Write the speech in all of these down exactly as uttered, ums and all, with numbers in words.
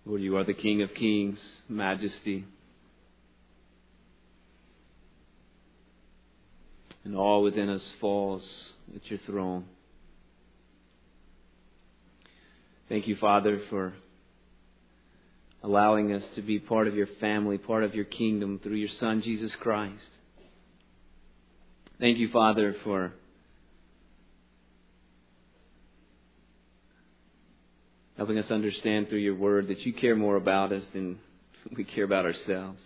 Lord, you are the King of kings, majesty. And all within us falls at your throne. Thank you, Father, for allowing us to be part of your family, part of your kingdom through your Son, Jesus Christ. Thank you, Father, for helping us understand through your word that you care more about us than we care about ourselves.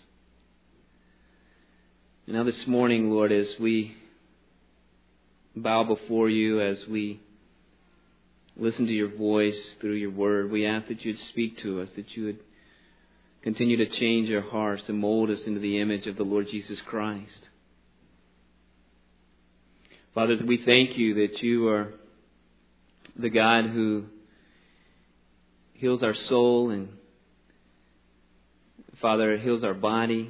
And now this morning, Lord, as we bow before you, as we listen to your voice through your word, we ask that you'd speak to us, that you would continue to change our hearts, to mold us into the image of the Lord Jesus Christ. Father, we thank you that you are the God who heals our soul and, Father, heals our body.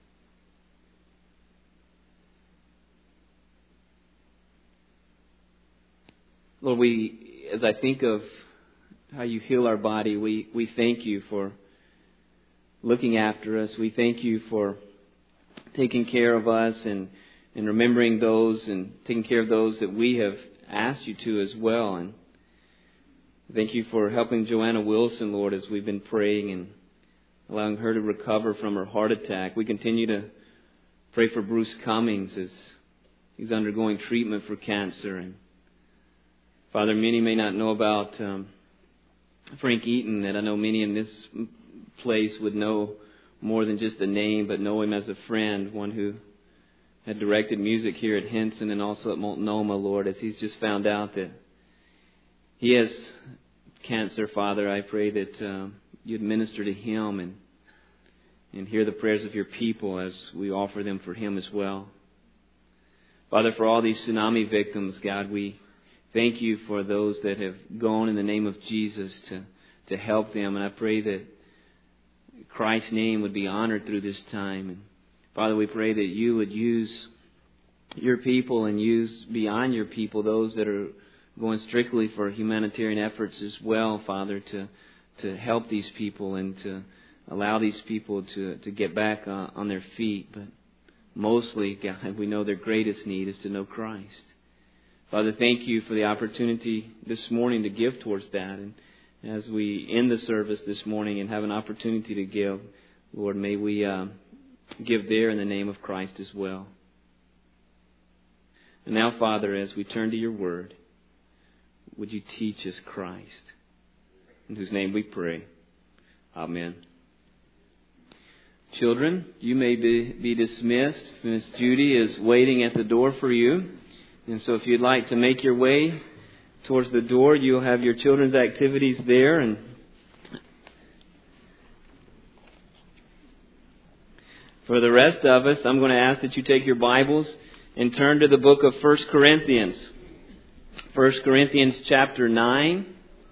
Lord, we, as I think of how you heal our body, we, we thank you for looking after us. We thank you for taking care of us and, and remembering those and taking care of those that we have asked you to as well. And thank you for helping Joanna Wilson, Lord, as we've been praying and allowing her to recover from her heart attack. We continue to pray for Bruce Cummings as he's undergoing treatment for cancer. And Father, many may not know about um, Frank Eaton, that I know many in this place would know more than just the name, but know him as a friend, one who had directed music here at Henson and also at Multnomah, Lord, as he's just found out that he has cancer. Father, I pray that um, you'd minister to him and and hear the prayers of your people as we offer them for him as well. Father, for all these tsunami victims, God, we thank you for those that have gone in the name of Jesus to, to help them. And I pray that Christ's name would be honored through this time. And Father, we pray that you would use your people and use beyond your people those that are going strictly for humanitarian efforts as well, Father, to to help these people and to allow these people to, to get back uh, on their feet. But mostly, God, we know their greatest need is to know Christ. Father, thank you for the opportunity this morning to give towards that. And as we end the service this morning and have an opportunity to give, Lord, may we uh, give there in the name of Christ as well. And now, Father, as we turn to your word, would you teach us Christ? In whose name we pray. Amen. Children, you may be, be dismissed. Miss Judy is waiting at the door for you. And so if you'd like to make your way towards the door, you'll have your children's activities there. And for the rest of us, I'm going to ask that you take your Bibles and turn to the book of First Corinthians. First Corinthians chapter nine.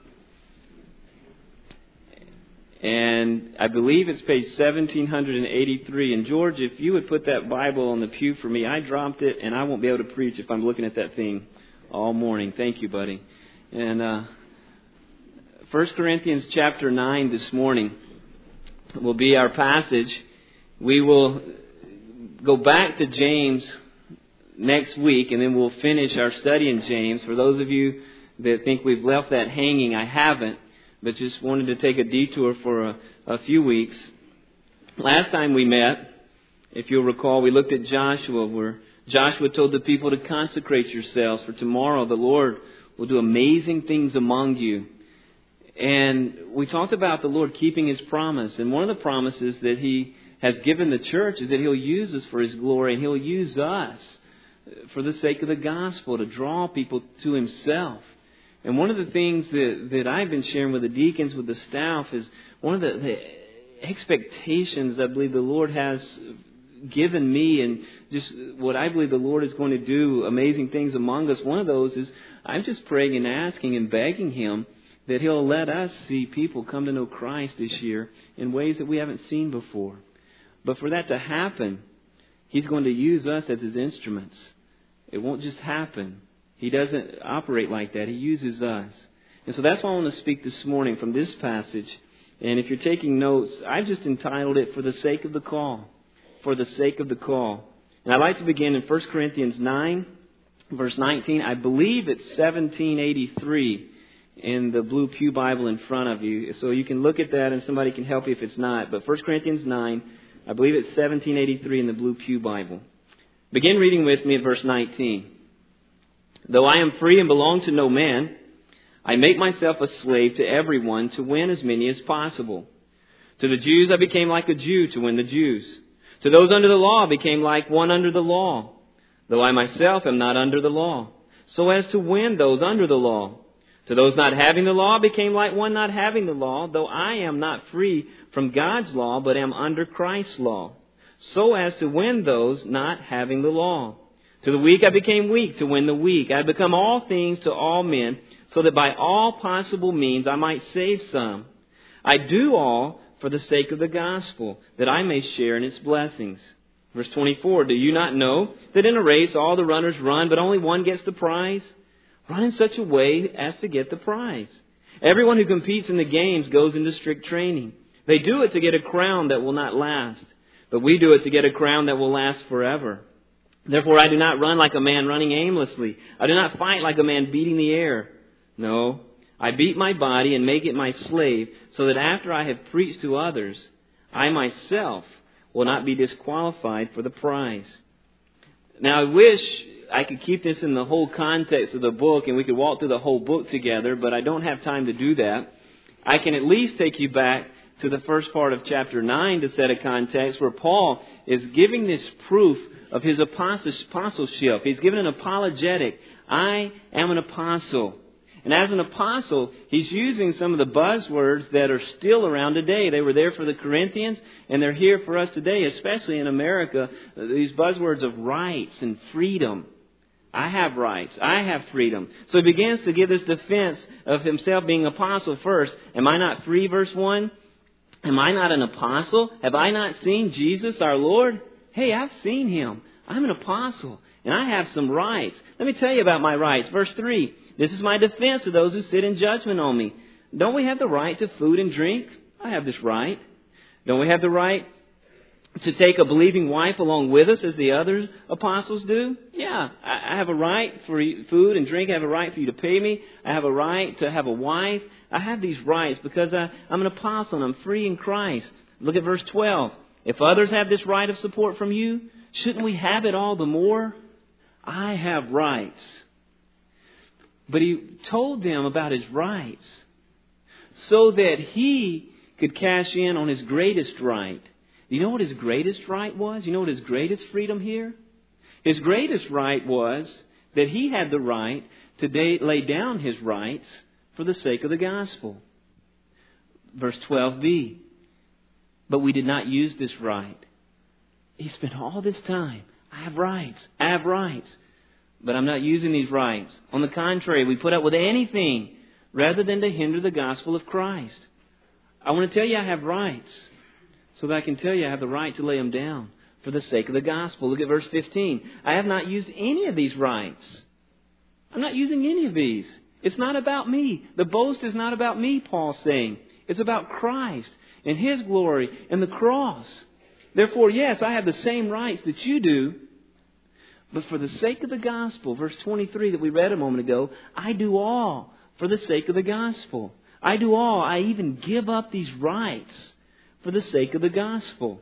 And I believe it's page seventeen eighty-three. And George, if you would put that Bible on the pew for me, I dropped it and I won't be able to preach if I'm looking at that thing all morning. Thank you, buddy. And uh, First Corinthians chapter nine this morning will be our passage. We will go back to James next week, and then we'll finish our study in James. For those of you that think we've left that hanging, I haven't, but just wanted to take a detour for a, a few weeks. Last time we met, if you'll recall, we looked at Joshua, where Joshua told the people to consecrate yourselves, for tomorrow the Lord will do amazing things among you. And we talked about the Lord keeping His promise. And one of the promises that He has given the church is that He'll use us for His glory, and He'll use us for the sake of the gospel to draw people to Himself. And one of the things that, that I've been sharing with the deacons, with the staff, is one of the, the expectations I believe the Lord has given me, and just what I believe the Lord is going to do amazing things among us. One of those is I'm just praying and asking and begging Him that He'll let us see people come to know Christ this year in ways that we haven't seen before. But for that to happen, He's going to use us as His instruments. It won't just happen. He doesn't operate like that. He uses us. And so that's why I want to speak this morning from this passage And if you're taking notes, I've just entitled it, For the Sake of the Call. For the Sake of the Call. And I'd like to begin in First Corinthians nine, verse nineteen. I believe it's seventeen eighty-three in the Blue Pew Bible in front of you. So you can look at that and somebody can help you if it's not. But First Corinthians nine, I believe it's seventeen eighty-three in the Blue Pew Bible. Begin reading with me at verse nineteen. Though I am free and belong to no man, I make myself a slave to everyone to win as many as possible. To the Jews I became like a Jew to win the Jews. To those under the law I became like one under the law, though I myself am not under the law, so as to win those under the law. To those not having the law I became like one not having the law, though I am not free from God's law, but am under Christ's law, so as to win those not having the law. To the weak I became weak to win the weak. I become all things to all men, so that by all possible means I might save some. I do all for the sake of the gospel, that I may share in its blessings. Verse twenty-four, do you not know that in a race all the runners run, but only one gets the prize? Run in such a way as to get the prize. Everyone who competes in the games goes into strict training. They do it to get a crown that will not last, but we do it to get a crown that will last forever. Therefore I do not run like a man running aimlessly. I do not fight like a man beating the air. No, I beat my body and make it my slave, so that after I have preached to others, I myself will not be disqualified for the prize. Now I wish I could keep this in the whole context of the book and we could walk through the whole book together, but I don't have time to do that. I can at least take you back to the first part of chapter nine to set a context where Paul is giving this proof of his apostleship. He's given an apologetic. I am an apostle. And as an apostle, he's using some of the buzzwords that are still around today. They were there for the Corinthians, and they're here for us today, especially in America. These buzzwords of rights and freedom. I have rights. I have freedom. So he begins to give this defense of himself being apostle first. Am I not free, verse one? Am I not an apostle? Have I not seen Jesus, our Lord? Hey, I've seen Him. I'm an apostle, and I have some rights. Let me tell you about my rights. Verse three. This is my defense to those who sit in judgment on me. Don't we have the right to food and drink? I have this right. Don't we have the right to take a believing wife along with us as the other apostles do? Yeah, I have a right for food and drink. I have a right for you to pay me. I have a right to have a wife. I have these rights because I, I'm an apostle and I'm free in Christ. Look at verse twelve. If others have this right of support from you, shouldn't we have it all the more? I have rights. But he told them about his rights so that he could cash in on his greatest right. Do you know what his greatest right was? You know what his greatest freedom here? His greatest right was that he had the right to lay down his rights for the sake of the gospel. Verse twelve b. But we did not use this right. He spent all this time. I have rights. I have rights. But I'm not using these rights. On the contrary, we put up with anything rather than to hinder the gospel of Christ. I want to tell you I have rights so that I can tell you I have the right to lay them down for the sake of the gospel. Look at verse fifteen. I have not used any of these rights. I'm not using any of these. It's not about me. The boast is not about me, Paul's saying. It's about Christ and His glory and the cross. Therefore, yes, I have the same rights that you do. But for the sake of the gospel, verse twenty-three that we read a moment ago, I do all for the sake of the gospel. I do all. I even give up these rights for the sake of the gospel.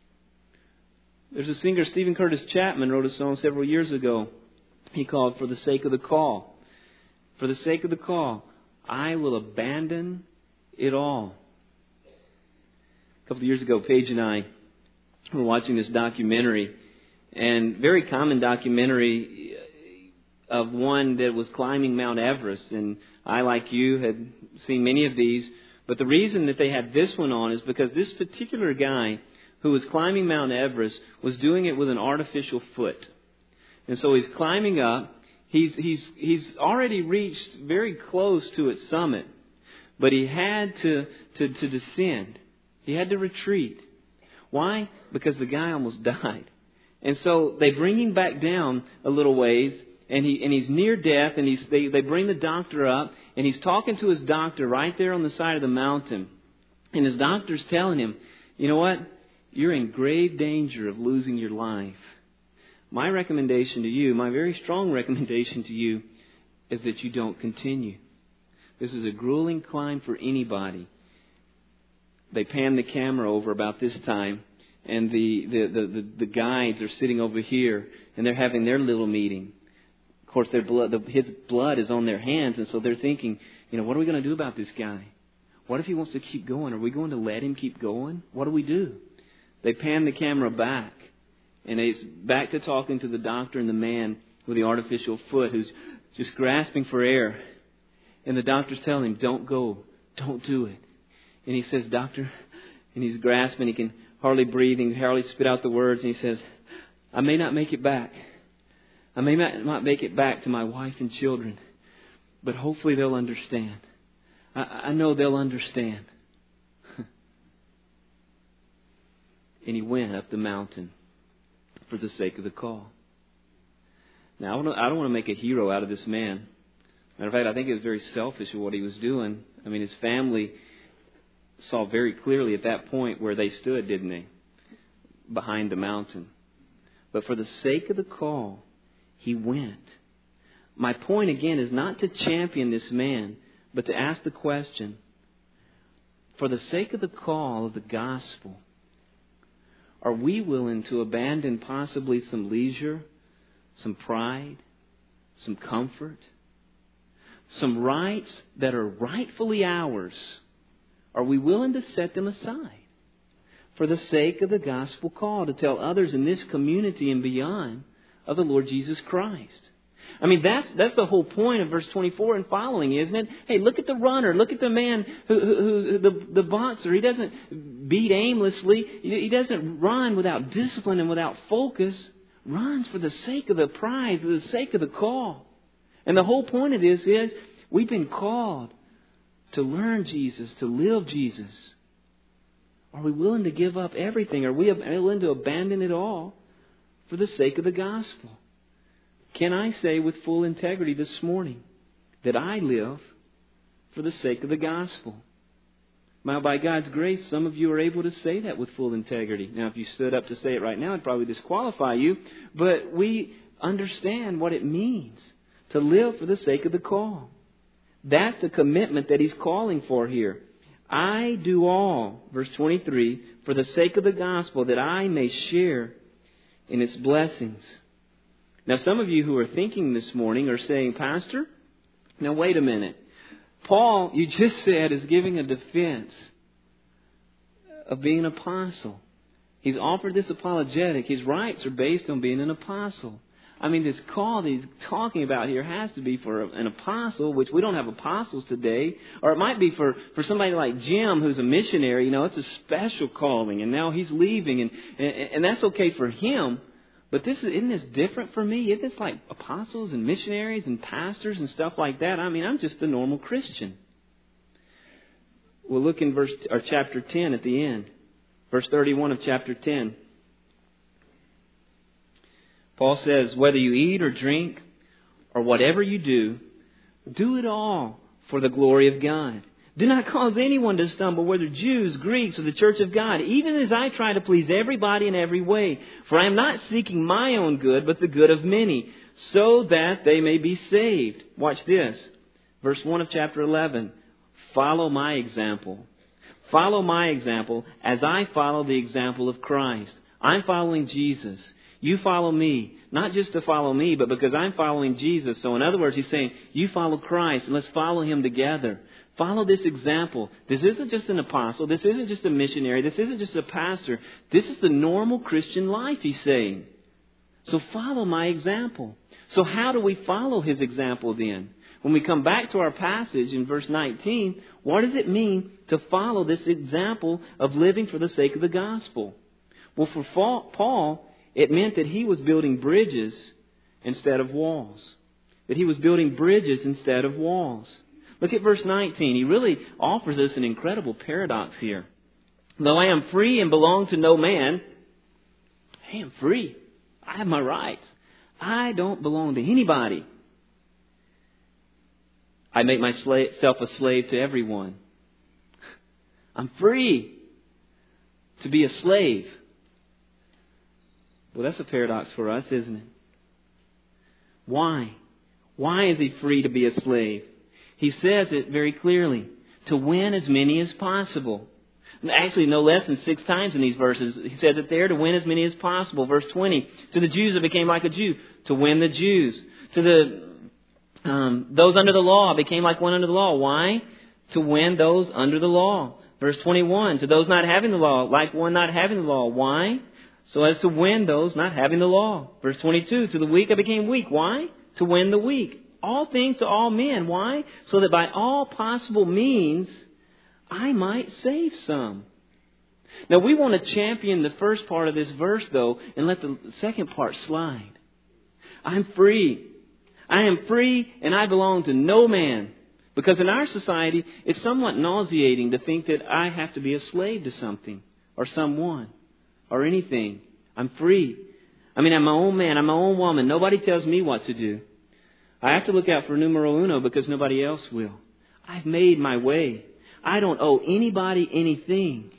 There's a singer, Stephen Curtis Chapman, wrote a song several years ago. He called For the Sake of the Call. For the sake of the call, I will abandon it all. A couple of years ago, Paige and I were watching this documentary. And very common documentary of one that was climbing Mount Everest. And I, like you, had seen many of these. But the reason that they had this one on is because this particular guy who was climbing Mount Everest was doing it with an artificial foot. And so he's climbing up. He's, he's, he's already reached very close to its summit. But he had to, to, to descend. He had to retreat. Why? Because the guy almost died. And so they bring him back down a little ways, and he and he's near death, and he's they, they bring the doctor up, and he's talking to his doctor right there on the side of the mountain. And his doctor's telling him, you know what? You're in grave danger of losing your life. My recommendation to you, my very strong recommendation to you, is that you don't continue. This is a grueling climb for anybody. They pan the camera over about this time, and the, the, the, the, the guides are sitting over here, and they're having their little meeting. Of course, their blood, the, his blood is on their hands, and so they're thinking, you know, what are we going to do about this guy? What if he wants to keep going? Are we going to let him keep going? What do we do? They pan the camera back, and it's back to talking to the doctor and the man with the artificial foot who's just grasping for air. And the doctor's telling him, don't go, don't do it. And he says, doctor, and he's grasping, he can hardly breathe, he can hardly spit out the words, and he says, I may not make it back. I may not make it back to my wife and children, but hopefully they'll understand. I, I know they'll understand. And he went up the mountain for the sake of the call. Now, I don't, I don't want to make a hero out of this man. Matter of fact, I think it was very selfish of what he was doing. I mean, his family saw very clearly at that point where they stood, didn't they? Behind the mountain. But for the sake of the call, he went. My point again is not to champion this man, but to ask the question, for the sake of the call of the gospel, are we willing to abandon possibly some leisure, some pride, some comfort, some rights that are rightfully ours? Are we willing to set them aside for the sake of the gospel call, to tell others in this community and beyond of the Lord Jesus Christ? I mean, that's that's the whole point of verse twenty-four and following, isn't it? Hey, look at the runner. Look at the man who, who, who the, the boxer. He doesn't beat aimlessly. He doesn't run without discipline and without focus. Runs for the sake of the prize, for the sake of the call. And the whole point of this is we've been called to learn Jesus, to live Jesus. Are we willing to give up everything? Are we willing to abandon it all for the sake of the gospel? Can I say with full integrity this morning that I live for the sake of the gospel? Now, by God's grace, some of you are able to say that with full integrity. Now, if you stood up to say it right now, I'd probably disqualify you. But we understand what it means to live for the sake of the call. That's the commitment that He's calling for here. I do all, verse twenty-three, for the sake of the gospel, that I may share in its blessings. Now, some of you who are thinking this morning are saying, Pastor, now wait a minute. Paul, you just said, is giving a defense of being an apostle. He's offered this apologetic. His rights are based on being an apostle. I mean, this call that he's talking about here has to be for an apostle, which we don't have apostles today. Or it might be for, for somebody like Jim, who's a missionary. You know, it's a special calling, and now he's leaving, and, and, and that's okay for him. But this is, isn't this different for me? Isn't this like apostles and missionaries and pastors and stuff like that? I mean, I'm just a normal Christian. We'll look in verse or chapter ten at the end. Verse thirty-one of chapter ten. Paul says, whether you eat or drink or whatever you do, do it all for the glory of God. Do not cause anyone to stumble, whether Jews, Greeks, or the church of God, even as I try to please everybody in every way. For I am not seeking my own good, but the good of many, so that they may be saved. Watch this. Verse one of chapter eleven. Follow my example. Follow my example as I follow the example of Christ. I'm following Jesus. You follow me. Not just to follow me, but because I'm following Jesus. So in other words, he's saying, you follow Christ and let's follow Him together. Follow this example. This isn't just an apostle. This isn't just a missionary. This isn't just a pastor. This is the normal Christian life, he's saying. So follow my example. So how do we follow His example then? When we come back to our passage in verse nineteen, what does it mean to follow this example of living for the sake of the gospel? Well, for Paul, it meant that he was building bridges instead of walls. That he was building bridges instead of walls. Look at verse nineteen. He really offers us an incredible paradox here. Though I am free and belong to no man, I am free. I have my rights. I don't belong to anybody. I make myself a slave to everyone. I'm free to be a slave. Well, that's a paradox for us, isn't it? Why? Why is he free to be a slave? He says it very clearly. To win as many as possible. Actually, no less than six times in these verses. He says it there, to win as many as possible. Verse twenty. To the Jews I became like a Jew. To win the Jews. To the um, those under the law I became like one under the law. Why? To win those under the law. Verse twenty-one. To those not having the law, like one not having the law. Why? So as to win those not having the law. Verse twenty-two. To the weak I became weak. Why? To win the weak. All things to all men. Why? So that by all possible means I might save some. Now we want to champion the first part of this verse though and let the second part slide. I'm free. I am free and I belong to no man. Because in our society it's somewhat nauseating to think that I have to be a slave to something or someone or anything. I'm free. I mean, I'm my own man. I'm my own woman. Nobody tells me what to do. I have to look out for numero uno because nobody else will. I've made my way. I don't owe anybody anything.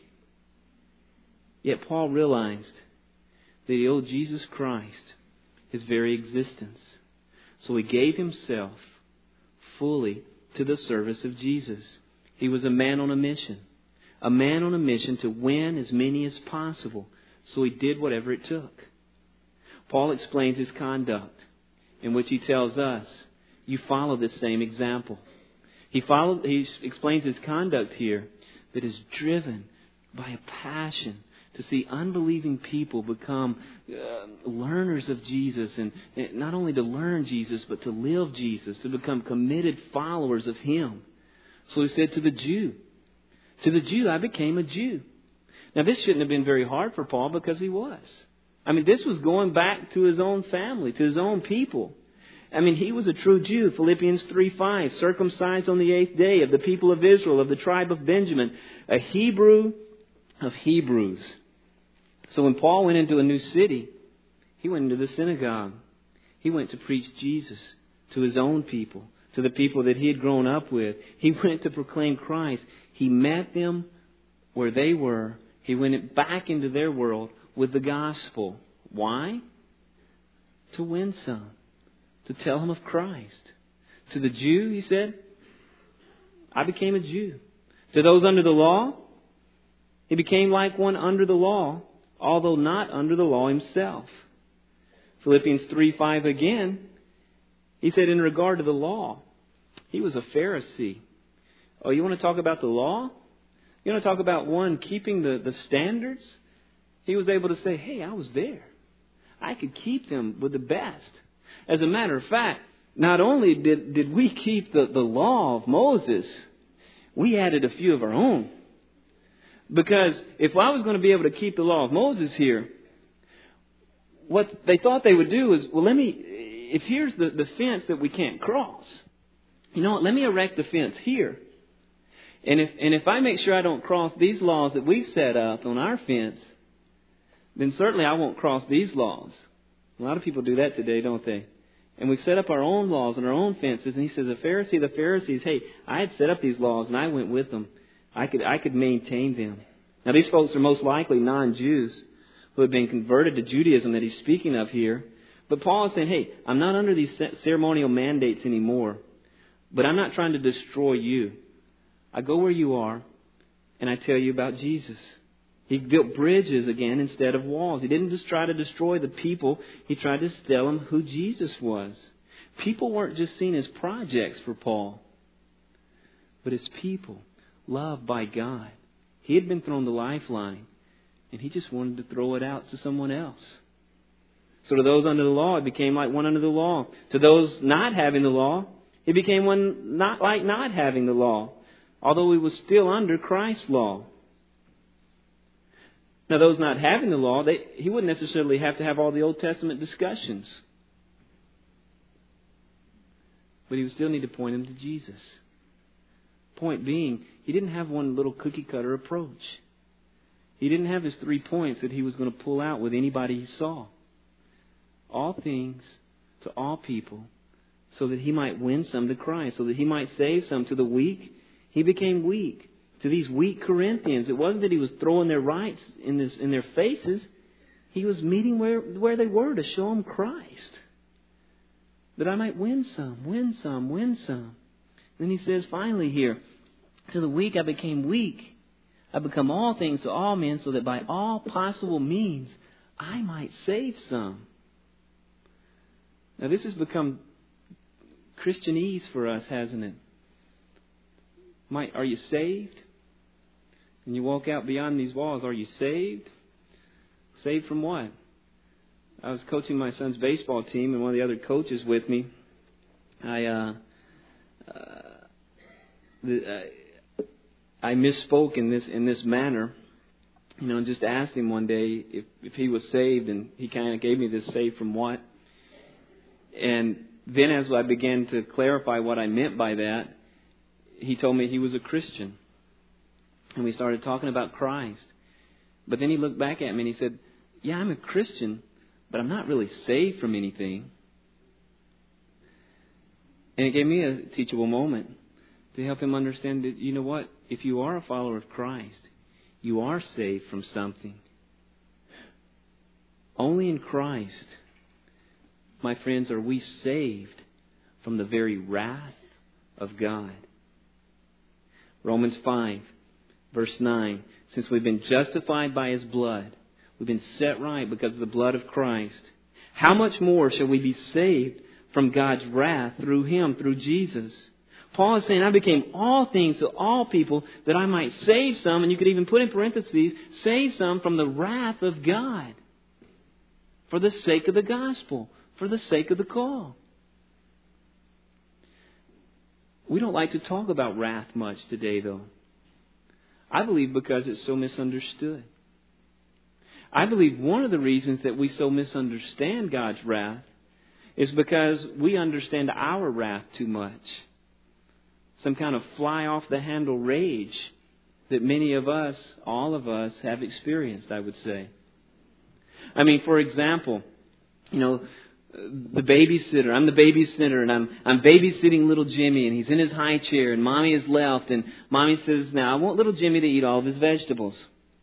Yet Paul realized that he owed Jesus Christ his very existence. So he gave himself fully to the service of Jesus. He was a man on a mission. A man on a mission to win as many as possible. So he did whatever it took. Paul explains his conduct, in which he tells us, you follow this same example. He followed, he explains his conduct here that is driven by a passion to see unbelieving people become uh, learners of Jesus, and, and not only to learn Jesus, but to live Jesus, to become committed followers of Him. So he said to the Jew, to the Jew, I became a Jew. Now this shouldn't have been very hard for Paul because he was. I mean, this was going back to his own family, to his own people. I mean, he was a true Jew. Philippians three five, circumcised on the eighth day, of the people of Israel, of the tribe of Benjamin, a Hebrew of Hebrews. So when Paul went into a new city, he went into the synagogue. He went to preach Jesus to his own people, to the people that he had grown up with. He went to proclaim Christ. He met them where they were. He went back into their world with the gospel. Why? To win some. To tell them of Christ. To the Jew, he said, I became a Jew. To those under the law, he became like one under the law, although not under the law himself. Philippians three five again, he said in regard to the law, he was a Pharisee. Oh, you want to talk about the law? You want to talk about one keeping the, the standards? He was able to say, hey, I was there. I could keep them with the best. As a matter of fact, not only did, did we keep the, the law of Moses, we added a few of our own. Because if I was going to be able to keep the law of Moses here, what they thought they would do is, well, let me, if here's the, the fence that we can't cross, you know what, let me erect a fence here. And if, and if I make sure I don't cross these laws that we've set up on our fence, then certainly I won't cross these laws. A lot of people do that today, don't they? And we've set up our own laws and our own fences. And he says, a Pharisee, the Pharisees, hey, I had set up these laws and I went with them. I could I could maintain them. Now these folks are most likely non-Jews who have been converted to Judaism that he's speaking of here. But Paul is saying, hey, I'm not under these ceremonial mandates anymore. But I'm not trying to destroy you. I go where you are and I tell you about Jesus. He built bridges again instead of walls. He didn't just try to destroy the people. He tried to tell them who Jesus was. People weren't just seen as projects for Paul, but as people loved by God. He had been thrown the lifeline, and he just wanted to throw it out to someone else. So to those under the law, it became like one under the law. To those not having the law, it became one not like not having the law, although he was still under Christ's law. Now, those not having the law, they, he wouldn't necessarily have to have all the Old Testament discussions. But he would still need to point them to Jesus. Point being, he didn't have one little cookie cutter approach. He didn't have his three points that he was going to pull out with anybody he saw. All things to all people, so that he might win some to Christ, so that he might save some. To the weak, he became weak. to these weak Corinthians. It wasn't that he was throwing their rights in this in their faces. He was meeting where, where they were to show them Christ. That I might win some, win some, win some. Then he says finally here, to the weak I became weak. I become all things to all men, so that by all possible means I might save some. Now this has become Christianese for us, hasn't it? Might, are you saved? And you walk out beyond these walls, are you saved? Saved from what? I was coaching my son's baseball team, and one of the other coaches with me, I uh, uh, the, uh, I misspoke in this in this manner, you know, and just asked him one day if, if he was saved, and he kind of gave me this saved from what. And then as I began to clarify what I meant by that, he told me he was a Christian. And we started talking about Christ. But then he looked back at me and he said, yeah, I'm a Christian, but I'm not really saved from anything. And it gave me a teachable moment to help him understand that, you know what? If you are a follower of Christ, you are saved from something. Only in Christ, my friends, are we saved from the very wrath of God. Romans five, verse nine. Since we've been justified by His blood, we've been set right because of the blood of Christ, how much more shall we be saved from God's wrath through Him, through Jesus? Paul is saying, I became all things to all people that I might save some, and you could even put in parentheses, save some from the wrath of God. For the sake of the gospel, for the sake of the call. We don't like to talk about wrath much today, though. I believe because it's so misunderstood. I believe one of the reasons that we so misunderstand God's wrath is because we understand our wrath too much. Some kind of fly-off-the-handle rage that many of us, all of us, have experienced, I would say. I mean, for example, you know, the babysitter. I'm the babysitter, and I'm I'm babysitting little Jimmy, and he's in his high chair, and Mommy has left, and Mommy says, now I want little Jimmy to eat all of his vegetables.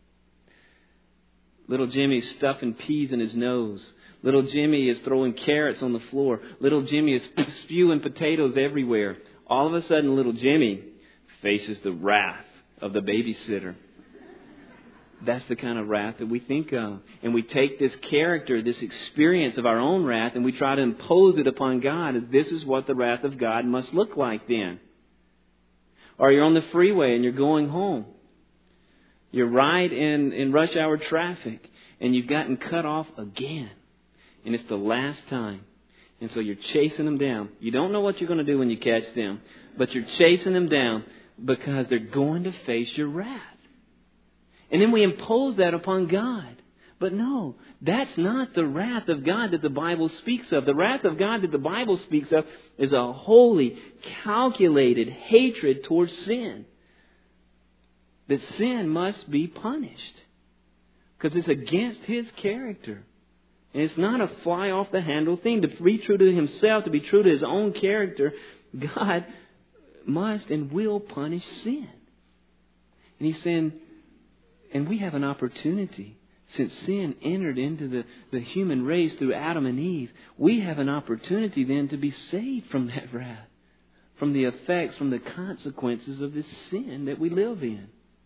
Little Jimmy's stuffing peas in his nose. Little Jimmy is throwing carrots on the floor. Little Jimmy is spewing potatoes everywhere. All of a sudden, little Jimmy faces the wrath of the babysitter. That's the kind of wrath that we think of. And we take this character, this experience of our own wrath, and we try to impose it upon God. This is what the wrath of God must look like then. Or you're on the freeway and you're going home. You're right in, in rush hour traffic, and you've gotten cut off again. And it's the last time. And so you're chasing them down. You don't know what you're going to do when you catch them, but you're chasing them down because they're going to face your wrath. And then we impose that upon God. But no, that's not the wrath of God that the Bible speaks of. The wrath of God that the Bible speaks of is a holy, calculated hatred towards sin. That sin must be punished. Because it's against His character. And it's not a fly-off-the-handle thing. To be true to Himself, to be true to His own character, God must and will punish sin. And He's saying, and we have an opportunity. Since sin entered into the, the human race through Adam and Eve, we have an opportunity then to be saved from that wrath. From the effects, from the consequences of this sin that we live in.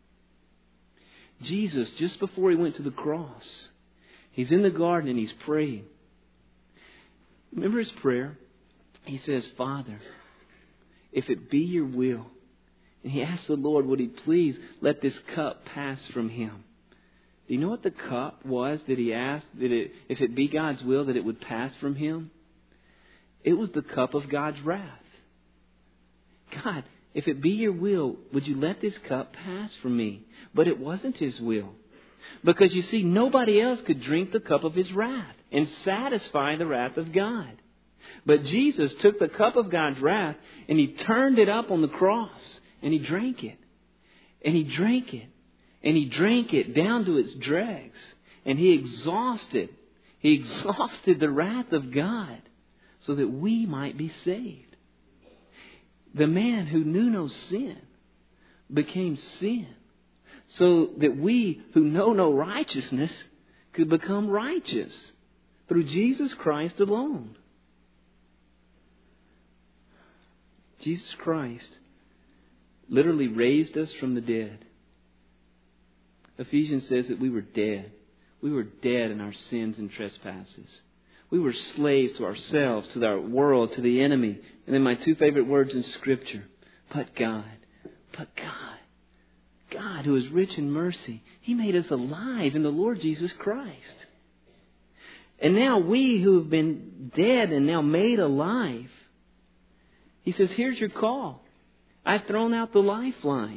Jesus, just before He went to the cross, He's in the garden and He's praying. Remember His prayer? He says, Father, if it be your will. And He asked the Lord, would He please let this cup pass from Him? Do you know what the cup was that He asked, that it, if it be God's will, that it would pass from Him? It was the cup of God's wrath. God, if it be your will, would you let this cup pass from me? But it wasn't His will. Because you see, nobody else could drink the cup of His wrath and satisfy the wrath of God. But Jesus took the cup of God's wrath and He turned it up on the cross. And He drank it. And He drank it. And He drank it down to its dregs. And He exhausted. He exhausted the wrath of God so that we might be saved. The man who knew no sin, became sin, so that we who know no righteousness could become righteous through Jesus Christ alone. Jesus Christ literally raised us from the dead. Ephesians says that we were dead. We were dead in our sins and trespasses. We were slaves to ourselves, to our world, to the enemy. And then my two favorite words in Scripture, but God, but God, God who is rich in mercy, He made us alive in the Lord Jesus Christ. And now we who have been dead and now made alive, He says, here's your call. I've thrown out the lifeline.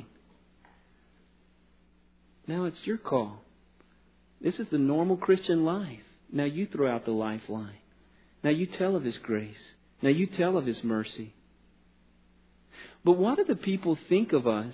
Now it's your call. This is the normal Christian life. Now you throw out the lifeline. Now you tell of His grace. Now you tell of His mercy. But what do the people think of us,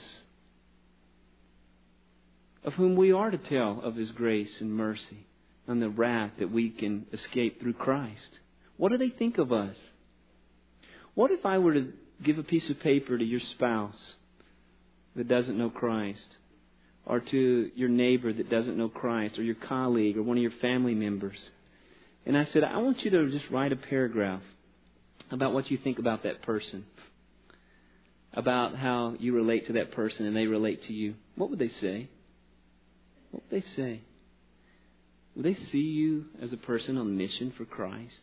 of whom we are to tell of His grace and mercy and the wrath that we can escape through Christ? What do they think of us? What if I were to give a piece of paper to your spouse that doesn't know Christ, or to your neighbor that doesn't know Christ, or your colleague, or one of your family members, and I said, I want you to just write a paragraph about what you think about that person, about how you relate to that person and they relate to you? What would they say? What would they say? Would they see you as a person on mission for Christ?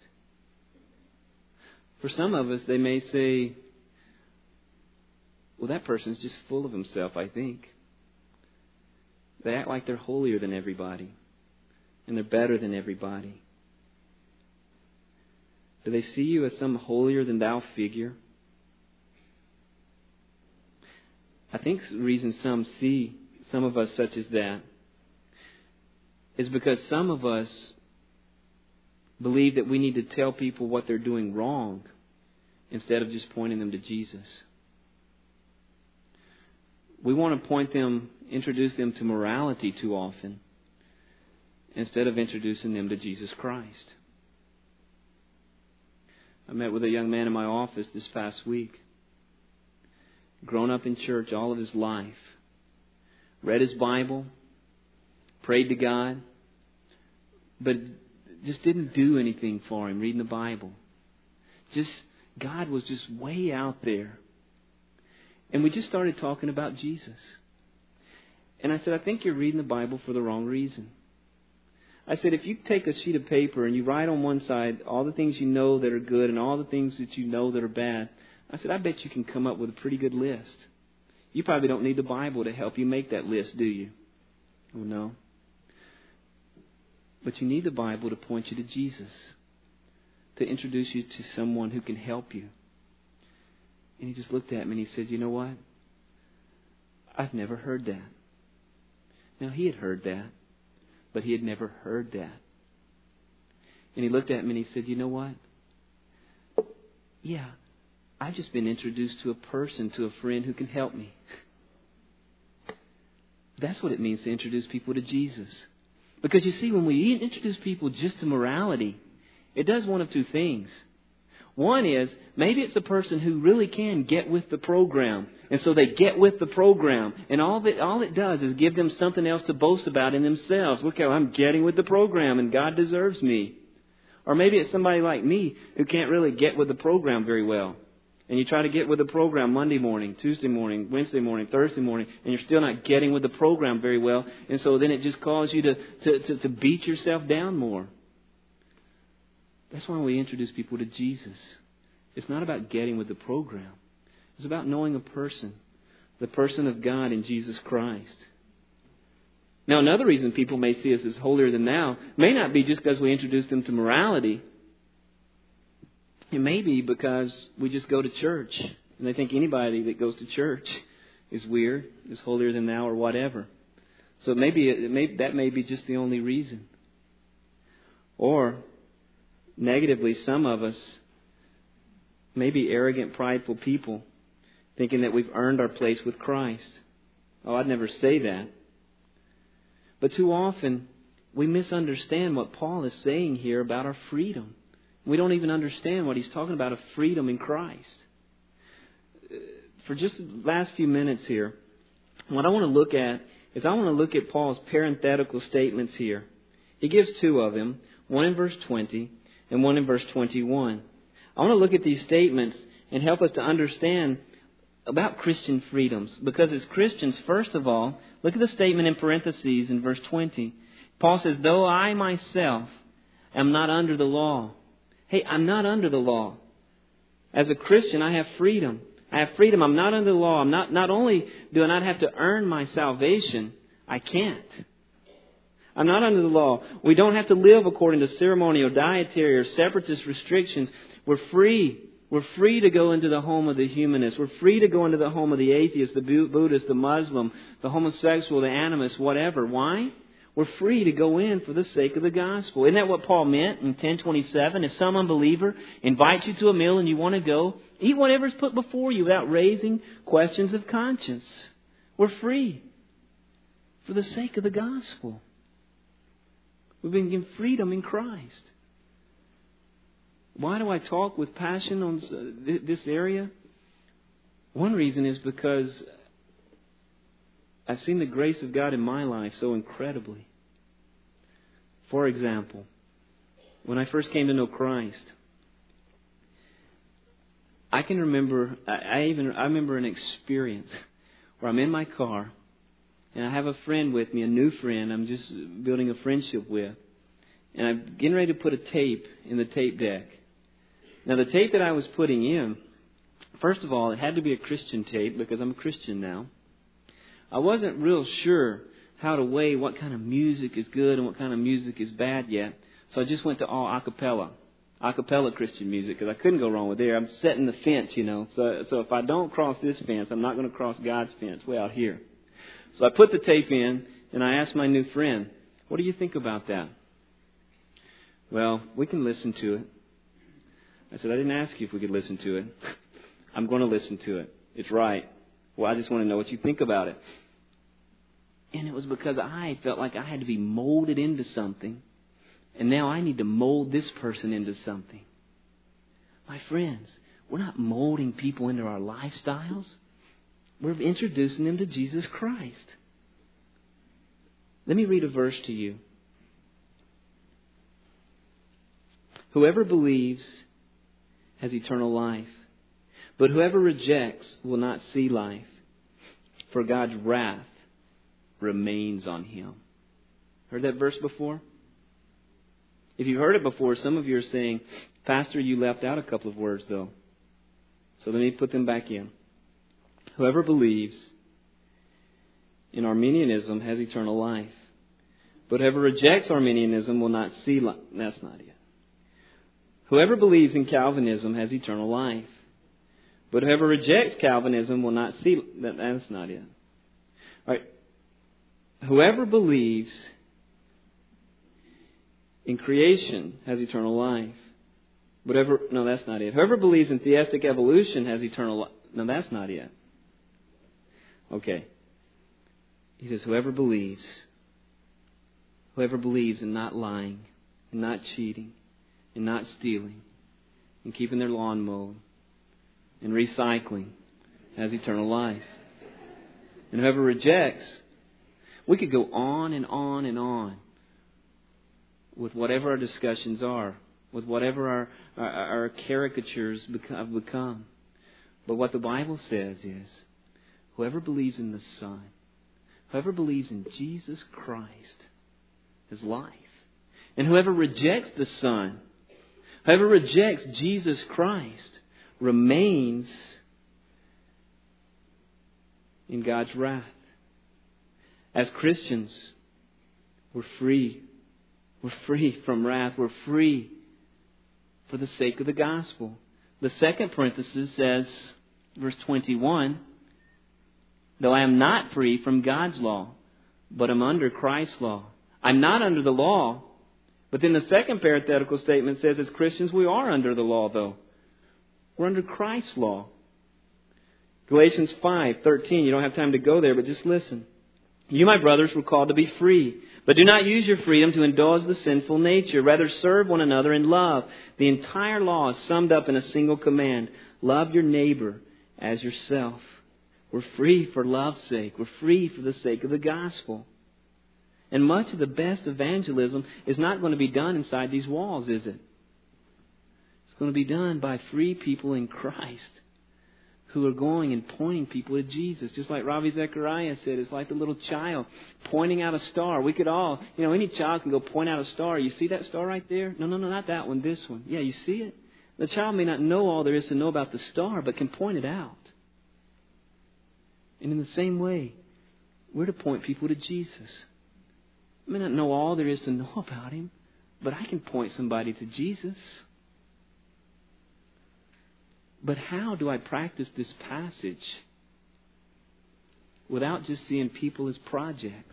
For some of us, they may say, well, that person's just full of himself, I think. They act like they're holier than everybody. And they're better than everybody. Do they see you as some holier than thou figure? I think the reason some see some of us such as that is because some of us believe that we need to tell people what they're doing wrong instead of just pointing them to Jesus. We want to point them, introduce them to morality too often instead of introducing them to Jesus Christ. I met with a young man in my office this past week. Grown up in church all of his life. Read his Bible. Prayed to God. But just didn't do anything for him reading the Bible. Just, God was just way out there. And we just started talking about Jesus. And I said, I think you're reading the Bible for the wrong reason. I said, if you take a sheet of paper and you write on one side all the things you know that are good and all the things that you know that are bad, I said, I bet you can come up with a pretty good list. You probably don't need the Bible to help you make that list, do you? Oh, no. But you need the Bible to point you to Jesus, to introduce you to someone who can help you. And he just looked at me and he said, you know what? I've never heard that. Now, he had heard that, but he had never heard that. And he looked at me and he said, you know what? Yeah, I've just been introduced to a person, to a friend who can help me. That's what it means to introduce people to Jesus. Because you see, when we introduce people just to morality, it does one of two things. One is, maybe it's a person who really can get with the program. And so they get with the program. And all that, all it does is give them something else to boast about in themselves. Look how I'm getting with the program and God deserves me. Or maybe it's somebody like me who can't really get with the program very well. And you try to get with the program Monday morning, Tuesday morning, Wednesday morning, Thursday morning, and you're still not getting with the program very well. And so then it just causes you to, to, to, to beat yourself down more. That's why we introduce people to Jesus. It's not about getting with the program. It's about knowing a person, the person of God in Jesus Christ. Now, another reason people may see us as holier than thou may not be just because we introduce them to morality. It may be because we just go to church and they think anybody that goes to church is weird, is holier than thou, or whatever. So maybe it may, that may be just the only reason. Or, negatively, some of us may be arrogant, prideful people thinking that we've earned our place with Christ. Oh, I'd never say that. But too often, we misunderstand what Paul is saying here about our freedom. We don't even understand what he's talking about, of freedom in Christ. For just the last few minutes here, What I want to look at is I want to look at Paul's parenthetical statements here. He gives two of them, one in verse twenty and one in verse twenty-one. I want to look at these statements and help us to understand about Christian freedoms. Because as Christians, first of all, look at the statement in parentheses in verse twenty. Paul says, though I myself am not under the law. Hey, I'm not under the law. As a Christian, I have freedom. I have freedom. I'm not under the law. I'm not, not only do I not have to earn my salvation, I can't. I'm not under the law. We don't have to live according to ceremonial, dietary, or separatist restrictions. We're free. We're free to go into the home of the humanist. We're free to go into the home of the atheist, the Buddhist, the Muslim, the homosexual, the animist, whatever. Why? We're free to go in for the sake of the gospel. Isn't that what Paul meant in ten twenty-seven? If some unbeliever invites you to a meal and you want to go, eat whatever's put before you without raising questions of conscience. We're free for the sake of the gospel. We've been given freedom in Christ. Why do I talk with passion on this area? One reason is because I've seen the grace of God in my life so incredibly. For example, when I first came to know Christ, I can remember, I even I remember an experience where I'm in my car and I have a friend with me, a new friend I'm just building a friendship with. And I'm getting ready to put a tape in the tape deck. Now the tape that I was putting in, first of all, it had to be a Christian tape because I'm a Christian now. I wasn't real sure how to weigh what kind of music is good and what kind of music is bad yet. So I just went to all a cappella. A cappella Christian music because I couldn't go wrong with there. I'm setting the fence, you know. So, so if I don't cross this fence, I'm not going to cross God's fence way out here. So I put the tape in and I asked my new friend, what do you think about that? Well, we can listen to it. I said, I didn't ask you if we could listen to it. I'm going to listen to it. It's right. Well, I just want to know what you think about it. And it was because I felt like I had to be molded into something. And now I need to mold this person into something. My friends, we're not molding people into our lifestyles. We're introducing them to Jesus Christ. Let me read a verse to you. Whoever believes has eternal life, but whoever rejects will not see life, for God's wrath remains on him. Heard that verse before? If you've heard it before, some of you are saying, Pastor, you left out a couple of words though. So let me put them back in. Whoever believes in Arminianism has eternal life, but whoever rejects Arminianism will not see life. That's not it. Whoever believes in Calvinism has eternal life, but whoever rejects Calvinism will not see. That, that's not it. All right. Whoever believes in creation has eternal life. Whatever. No, that's not it. Whoever believes in theistic evolution has eternal life. No, that's not it. Okay. He says, whoever believes, whoever believes in not lying, and not cheating, and not stealing, and keeping their lawn mowed, and recycling, has eternal life. And whoever rejects, we could go on and on and on with whatever our discussions are, with whatever our, our, our caricatures have become. But what the Bible says is, whoever believes in the Son, whoever believes in Jesus Christ, has life. And whoever rejects the Son, whoever rejects Jesus Christ, remains in God's wrath. As Christians, we're free. We're free from wrath. We're free for the sake of the gospel. The second parenthesis says, verse twenty-one, though I am not free from God's law, but am under Christ's law. I'm not under the law. But then the second parenthetical statement says, as Christians, we are under the law, though. We're under Christ's law. Galatians five thirteen. You don't have time to go there, but just listen. You, my brothers, were called to be free. But do not use your freedom to indulge the sinful nature. Rather, serve one another in love. The entire law is summed up in a single command. Love your neighbor as yourself. We're free for love's sake. We're free for the sake of the gospel. And much of the best evangelism is not going to be done inside these walls, is it? It's going to be done by free people in Christ who are going and pointing people to Jesus. Just like Ravi Zechariah said, it's like the little child pointing out a star. We could all, you know, any child can go point out a star. You see that star right there? No, no, no, not that one, this one. Yeah, you see it? The child may not know all there is to know about the star, but can point it out. And in the same way, we're to point people to Jesus. I may not know all there is to know about Him, but I can point somebody to Jesus. But how do I practice this passage without just seeing people as projects?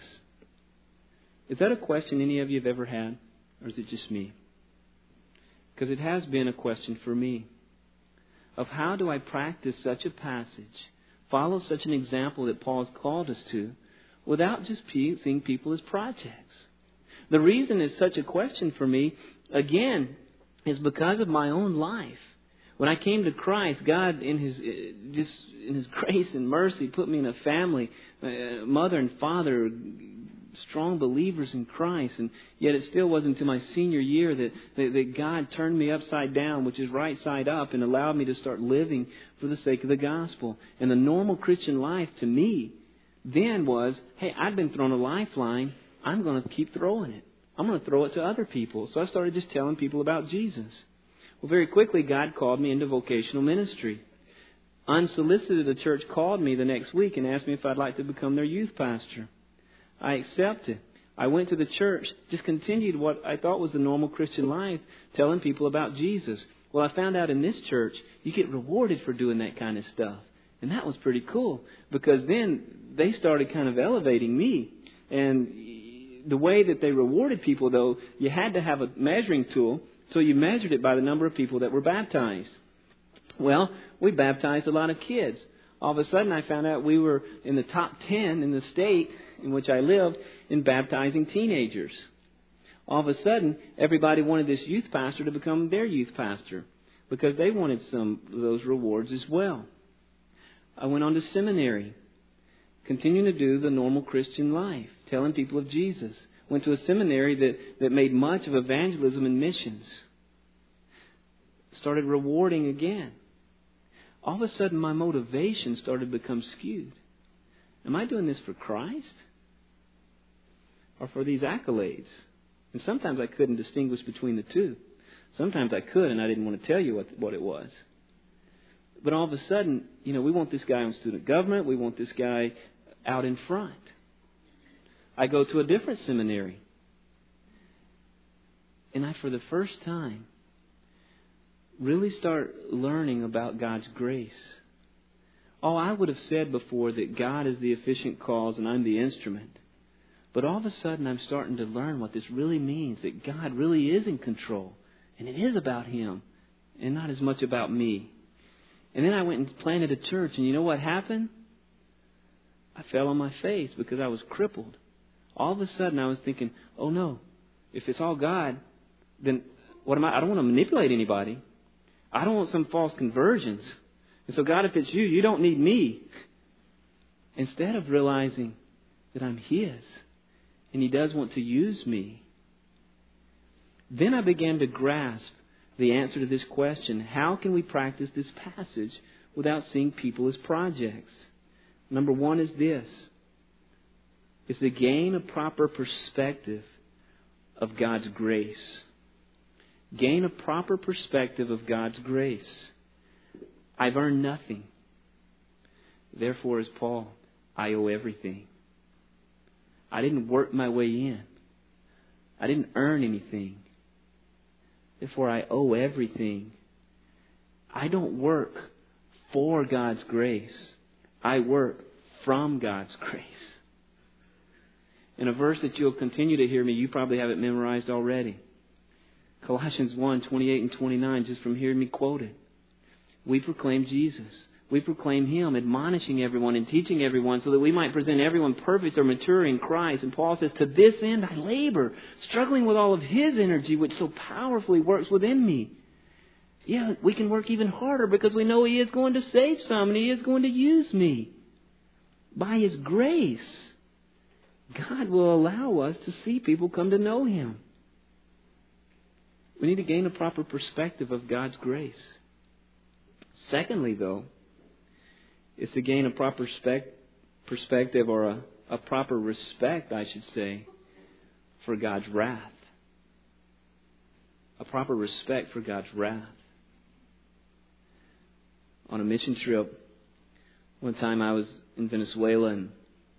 Is that a question any of you have ever had? Or is it just me? Because it has been a question for me. Of how do I practice such a passage, follow such an example that Paul's called us to, without just seeing people as projects? The reason it's such a question for me, again, is because of my own life. When I came to Christ, God, in His just in His grace and mercy, put me in a family, uh, mother and father, strong believers in Christ. And yet it still wasn't until my senior year that, that, that God turned me upside down, which is right side up, and allowed me to start living for the sake of the gospel. And the normal Christian life to me then was, hey, I've been thrown a lifeline. I'm going to keep throwing it. I'm going to throw it to other people. So I started just telling people about Jesus. Well, very quickly, God called me into vocational ministry. Unsolicited, the church called me the next week and asked me if I'd like to become their youth pastor. I accepted. I went to the church, just continued what I thought was the normal Christian life, telling people about Jesus. Well, I found out in this church, you get rewarded for doing that kind of stuff. And that was pretty cool, because then they started kind of elevating me. And the way that they rewarded people, though, you had to have a measuring tool. So you measured it by the number of people that were baptized. Well, we baptized a lot of kids. All of a sudden, I found out we were in the top ten in the state in which I lived in baptizing teenagers. All of a sudden, everybody wanted this youth pastor to become their youth pastor because they wanted some of those rewards as well. I went on to seminary, continuing to do the normal Christian life, telling people of Jesus. Went to a seminary that, that made much of evangelism and missions. Started rewarding again. All of a sudden, my motivation started to become skewed. Am I doing this for Christ? Or for these accolades? And sometimes I couldn't distinguish between the two. Sometimes I could, and I didn't want to tell you what, what it was. But all of a sudden, you know, we want this guy on student government. We want this guy out in front. I go to a different seminary. And I, for the first time, really start learning about God's grace. Oh, I would have said before that God is the efficient cause and I'm the instrument. But all of a sudden, I'm starting to learn what this really means, that God really is in control. And it is about Him and not as much about me. And then I went and planted a church. And you know what happened? I fell on my face because I was crippled. All of a sudden, I was thinking, oh no, if it's all God, then what am I? I don't want to manipulate anybody. I don't want some false conversions. And so, God, if it's you, you don't need me. Instead of realizing that I'm His and He does want to use me, then I began to grasp the answer to this question. How can we practice this passage without seeing people as projects? Number one is this. Is to gain a proper perspective of God's grace. Gain a proper perspective of God's grace. I've earned nothing. Therefore, as Paul, I owe everything. I didn't work my way in. I didn't earn anything. Therefore, I owe everything. I don't work for God's grace. I work from God's grace. In a verse that you'll continue to hear me, you probably have it memorized already. Colossians one, twenty-eight and twenty-nine, just from hearing me quoted. We proclaim Jesus. We proclaim Him, admonishing everyone and teaching everyone so that we might present everyone perfect or mature in Christ. And Paul says, to this end I labor, struggling with all of His energy, which so powerfully works within me. Yeah, we can work even harder because we know He is going to save some and He is going to use me. by His grace, God will allow us to see people come to know Him. We need to gain a proper perspective of God's grace. Secondly, though, is to gain a proper spec- perspective or a, a proper respect, I should say, for God's wrath. A proper respect for God's wrath. On a mission trip, one time I was in Venezuela and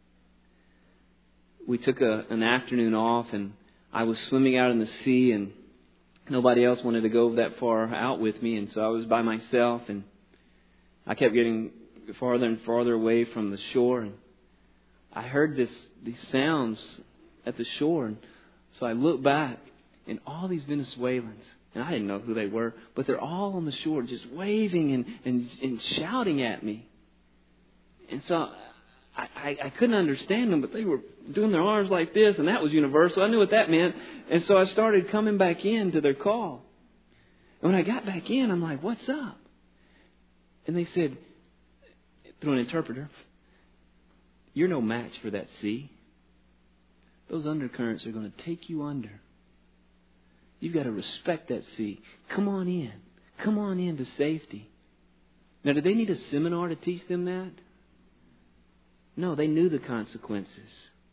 we took a, an afternoon off, and I was swimming out in the sea, and nobody else wanted to go that far out with me, and so I was by myself, and I kept getting farther and farther away from the shore, and I heard this these sounds at the shore, and so I looked back, and all these Venezuelans, and I didn't know who they were, but they're all on the shore just waving and, and, and shouting at me. And so I, I, I couldn't understand them, but they were doing their arms like this, and that was universal. I knew what that meant. And so I started coming back in to their call. And when I got back in, I'm like, what's up? And they said, through an interpreter, you're no match for that sea. Those undercurrents are going to take you under. You've got to respect that sea. Come on in. Come on in to safety. Now, did they need a seminar to teach them that? No, they knew the consequences.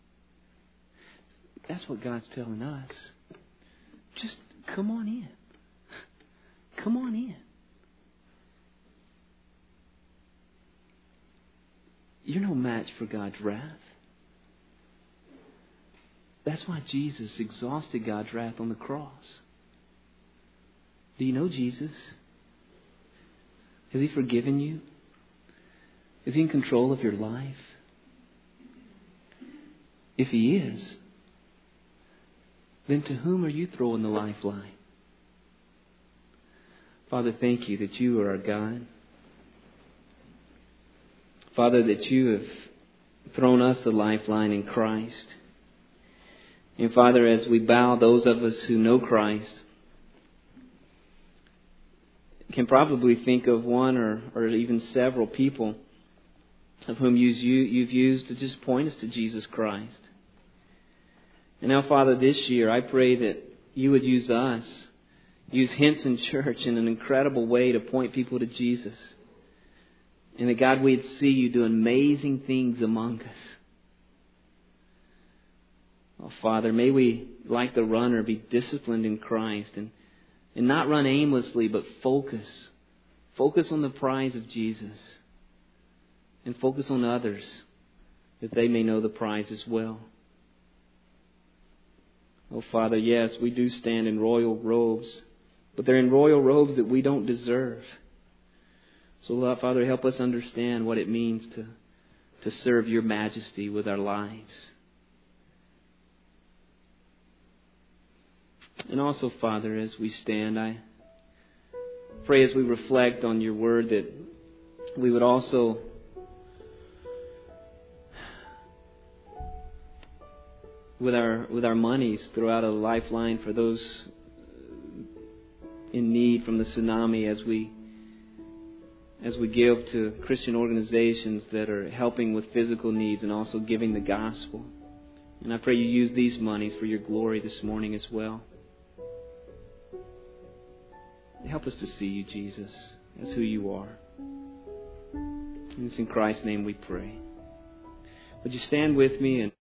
That's what God's telling us. Just come on in. Come on in. You're no match for God's wrath. That's why Jesus exhausted God's wrath on the cross. Do you know Jesus? Has He forgiven you? Is He in control of your life? If He is, then to whom are you throwing the lifeline? Father, thank You that You are our God. Father, that You have thrown us the lifeline in Christ. And Father, as we bow, those of us who know Christ can probably think of one or, or even several people of whom you've used to just point us to Jesus Christ. And now, Father, this year I pray that You would use us, use Henson Church in an incredible way to point people to Jesus. And that, God, we'd see You do amazing things among us. Oh, Father, may we, like the runner, be disciplined in Christ and, and not run aimlessly, but focus. Focus on the prize of Jesus. And focus on others, that they may know the prize as well. Oh, Father, yes, we do stand in royal robes, but they're in royal robes that we don't deserve. So, Lord, Father, help us understand what it means to, to serve Your majesty with our lives. And also, Father, as we stand, I pray as we reflect on Your word that we would also with our with our monies throw out a lifeline for those in need from the tsunami as we as we give to Christian organizations that are helping with physical needs and also giving the gospel. And I pray You use these monies for Your glory this morning as well. Help us to see You, Jesus, as who You are. And it's in Christ's name we pray. Would you stand with me and